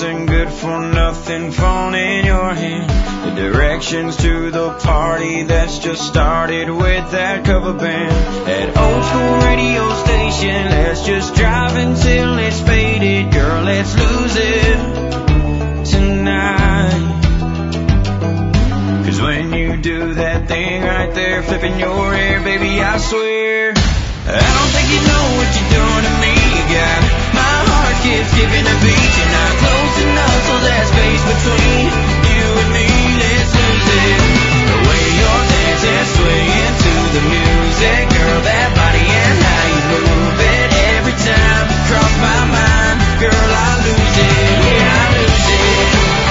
something good for nothing phone in your hand. The directions to the party that's just started with that cover band. That old school radio station, let's just drive until it's faded. Girl, let's lose it tonight. 'Cause when you do that thing right there, flipping your hair, baby, I swear I don't think you know what you're doing to me. You got my heart keeps skipping a beat. You're not close enough, so there's space between you and me. Let's lose it. The way you're dancing, swaying to the music, girl, that body and how you move it. Every time you cross my mind, girl, I lose it. Yeah, I lose it.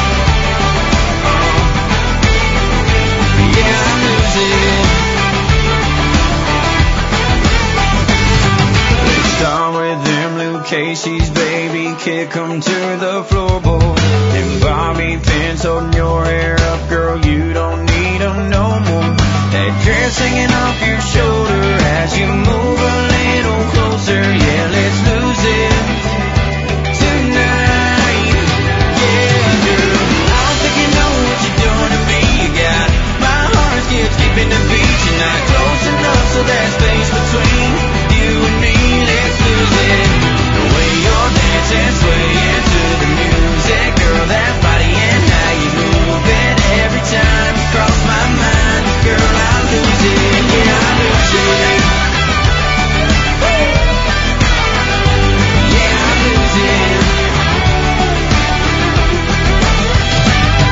Yeah, I lose it. Start with them Luke Casey's, baby, kick 'em to the floorboard. Them bobby pins holding your hair up, girl, you don't need 'em no more. That dress hanging off your shoulder as you move a little closer. Yeah, let's lose it tonight. Yeah, girl, I don't think you know what you're doing to me. You got my heart keeps skipping the beat. You're not close enough, so there's space between you and me. Let's lose it. The way you're dancing, swaying to the music, girl, that body and how you move it. Every time you cross my mind, girl, I lose it. Yeah, I lose it. Yeah, I lose it.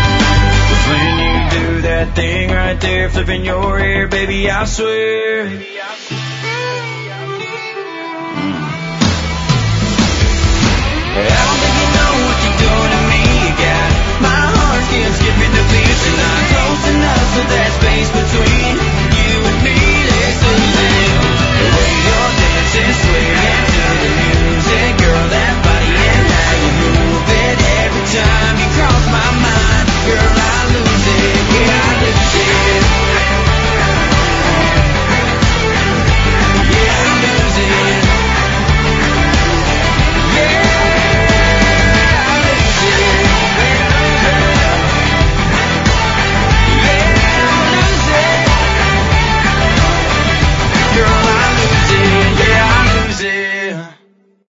'Cause when you do that thing right there, flipping your hair, baby, I swear